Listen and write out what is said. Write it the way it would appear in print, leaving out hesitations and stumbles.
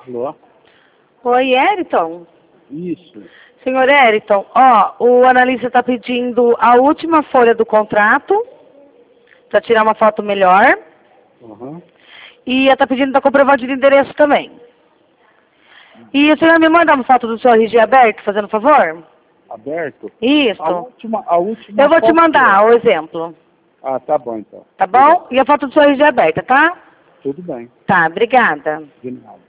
Alô? Oi, Eriton? Isso. Senhor Eriton, ó, o analista está pedindo a última folha do contrato para tirar uma foto melhor. Uhum. E está pedindo da comprovante de endereço também. E o senhor me manda uma foto do seu RG aberto, fazendo favor? Aberto? Isso. A última Eu vou te foto mandar o exemplo. Ah, tá bom então. Tá bom? E a foto do seu RG aberta, tá? Tudo bem. Tá, obrigada. De nada.